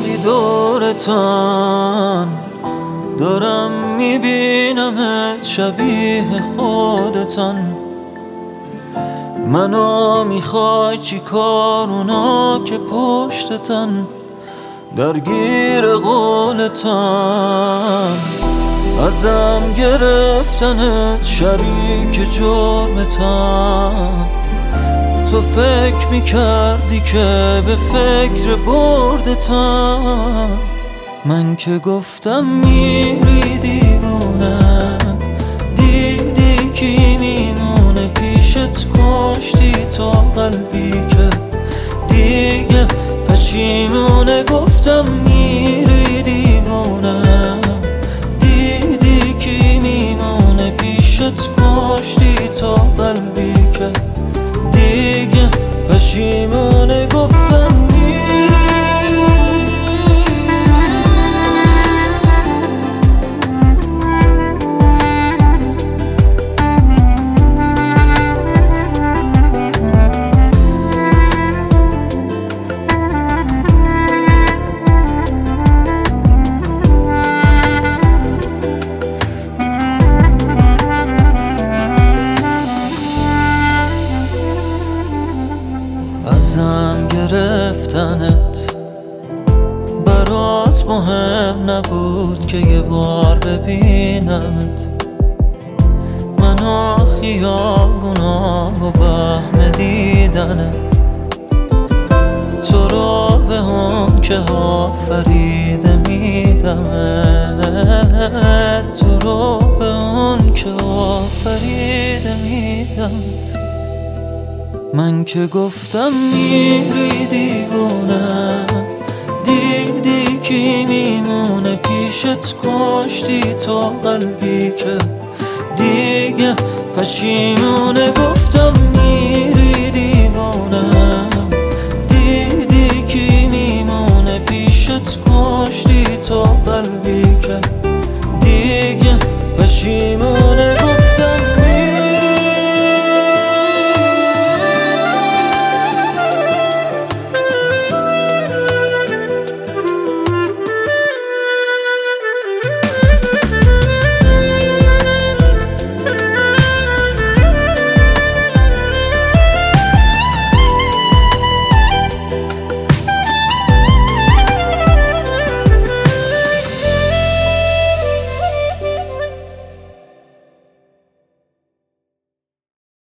سالی دورتان دارم میبینمت شبیه خودتان. منو میخوای چی کار اونا که پشتتن درگیر قولتن. ازم گرفتنت شریک جرمتن. تو فکر میکردی که به فکر بردتن. من که گفتم میری دیوونه، دیدی کی میمونه پیشت، کشتی تو قلبی که دیگه پشیمونه. گفتم میری دیوونه، دیدی کی میمونه پیشت، کشتی تو قلبی که دیگه پشیمونه. گفتم ازم گرفتنت برات مهم نبود که یه بار ببینمت. منو خیابونا و وهم دیدنت، تو رو به اون که آفریده میدمت، تو رو به اون که آفریده میدمت. من که گفتم میری دیوونه، دیدی کی میمونه پیشت، کشتی تو قلبی که دیگه پشیمونه. گفتم میری